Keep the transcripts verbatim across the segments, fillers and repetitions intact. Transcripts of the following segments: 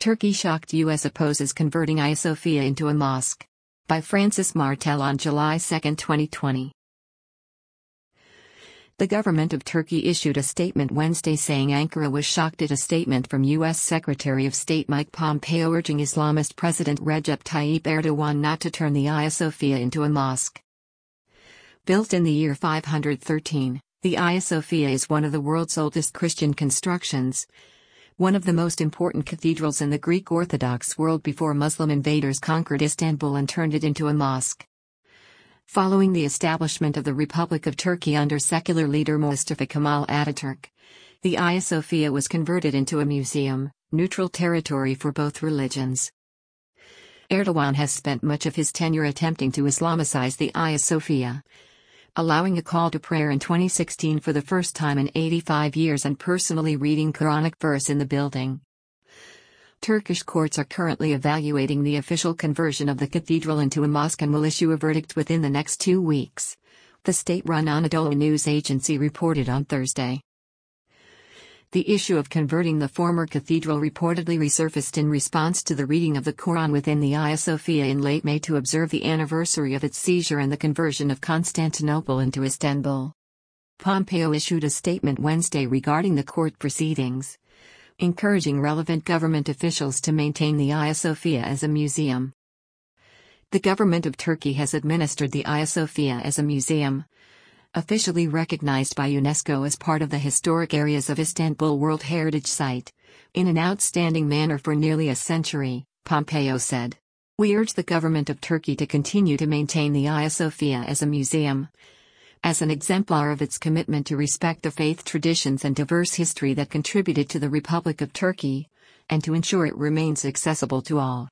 Turkey shocked U S opposes converting Hagia Sophia into a mosque. By Francis Martel on July second, twenty twenty. The government of Turkey issued a statement Wednesday saying Ankara was shocked at a statement from U S Secretary of State Mike Pompeo urging Islamist President Recep Tayyip Erdogan not to turn the Hagia Sophia into a mosque. Built in the year five hundred thirteen, the Hagia Sophia is one of the world's oldest Christian constructions, one of the most important cathedrals in the Greek Orthodox world before Muslim invaders conquered Istanbul and turned it into a mosque. Following the establishment of the Republic of Turkey under secular leader Mustafa Kemal Ataturk, the Hagia Sophia was converted into a museum, neutral territory for both religions. Erdogan has spent much of his tenure attempting to Islamicize the Hagia Sophia, allowing a call to prayer in twenty sixteen for the first time in eighty-five years and personally reading Quranic verse in the building. Turkish courts are currently evaluating the official conversion of the cathedral into a mosque and will issue a verdict within the next two weeks, the state-run Anadolu news agency reported on Thursday. The issue of converting the former cathedral reportedly resurfaced in response to the reading of the Quran within the Hagia Sophia in late May to observe the anniversary of its seizure and the conversion of Constantinople into Istanbul. Pompeo issued a statement Wednesday regarding the court proceedings, encouraging relevant government officials to maintain the Hagia Sophia as a museum. The government of Turkey has administered the Hagia Sophia as a museum, officially recognized by UNESCO as part of the historic areas of Istanbul World Heritage Site, in an outstanding manner for nearly a century, Pompeo said. We urge the government of Turkey to continue to maintain the Hagia Sophia as a museum, as an exemplar of its commitment to respect the faith traditions and diverse history that contributed to the Republic of Turkey, and to ensure it remains accessible to all.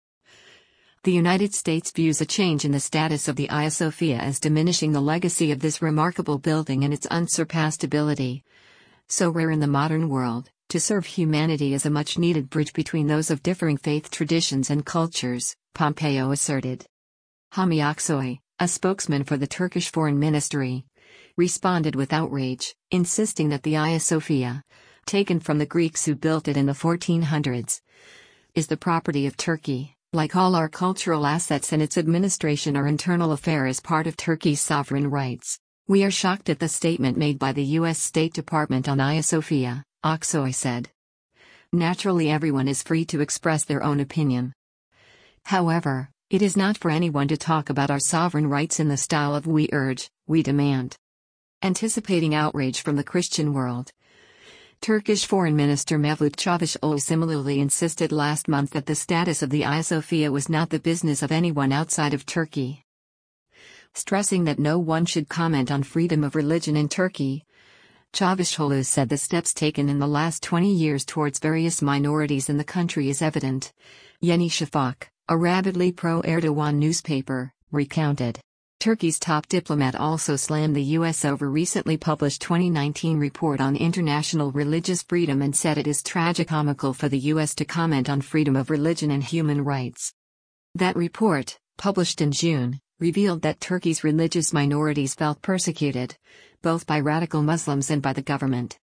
The United States views a change in the status of the Hagia Sophia as diminishing the legacy of this remarkable building and its unsurpassed ability, so rare in the modern world, to serve humanity as a much-needed bridge between those of differing faith traditions and cultures, Pompeo asserted. Hami Aksoy, a spokesman for the Turkish Foreign Ministry, responded with outrage, insisting that the Hagia Sophia, taken from the Greeks who built it in the fourteen hundreds, is the property of Turkey. Like all our cultural assets, and its administration are internal affair as part of Turkey's sovereign rights. We are shocked at the statement made by the U S State Department on Hagia Sophia, Aksoy said. Naturally, everyone is free to express their own opinion. However, it is not for anyone to talk about our sovereign rights in the style of "we urge, we demand." Anticipating outrage from the Christian world, Turkish Foreign Minister Mevlut Çavuşoğlu similarly insisted last month that the status of the Hagia Sophia was not the business of anyone outside of Turkey. Stressing that no one should comment on freedom of religion in Turkey, Çavuşoğlu said the steps taken in the last twenty years towards various minorities in the country is evident. Yeni Şafak, a rabidly pro-Erdogan newspaper, recounted. Turkey's top diplomat also slammed the U S over recently published twenty nineteen report on international religious freedom and said it is tragicomical for the U S to comment on freedom of religion and human rights. That report, published in June, revealed that Turkey's religious minorities felt persecuted, both by radical Muslims and by the government.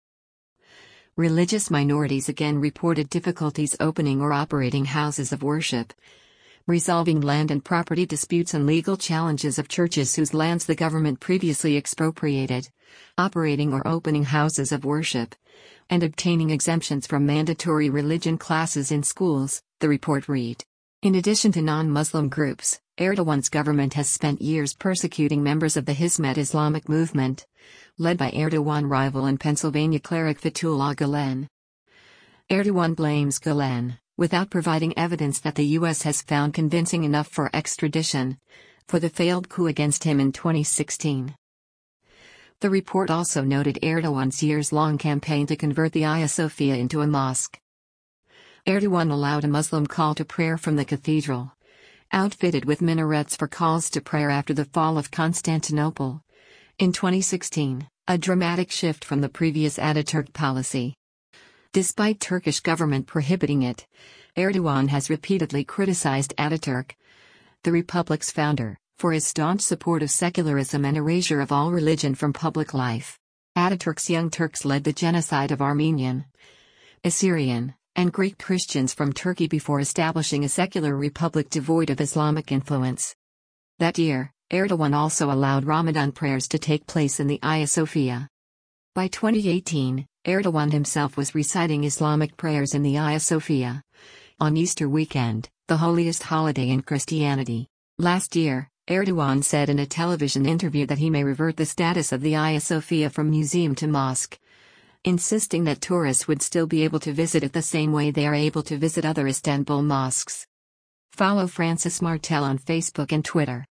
Religious minorities again reported difficulties opening or operating houses of worship, resolving land and property disputes and legal challenges of churches whose lands the government previously expropriated, operating or opening houses of worship, and obtaining exemptions from mandatory religion classes in schools, the report read. In addition to non-Muslim groups, Erdogan's government has spent years persecuting members of the Hizmet Islamic movement, led by Erdogan rival and Pennsylvania cleric Fethullah Gülen. Erdogan blames Gülen, without providing evidence that the U S has found convincing enough for extradition, for the failed coup against him in twenty sixteen. The report also noted Erdogan's years-long campaign to convert the Hagia Sophia into a mosque. Erdogan allowed a Muslim call to prayer from the cathedral, outfitted with minarets for calls to prayer after the fall of Constantinople, in twenty sixteen, a dramatic shift from the previous Ataturk policy. Despite Turkish government prohibiting it, Erdogan has repeatedly criticized Ataturk, the republic's founder, for his staunch support of secularism and erasure of all religion from public life. Ataturk's Young Turks led the genocide of Armenian, Assyrian, and Greek Christians from Turkey before establishing a secular republic devoid of Islamic influence. That year, Erdogan also allowed Ramadan prayers to take place in the Hagia Sophia. By twenty eighteen, Erdogan himself was reciting Islamic prayers in the Hagia Sophia. On Easter weekend, the holiest holiday in Christianity. Last year, Erdogan said in a television interview that he may revert the status of the Hagia Sophia from museum to mosque, insisting that tourists would still be able to visit it the same way they are able to visit other Istanbul mosques. Follow Francis Martel on Facebook and Twitter.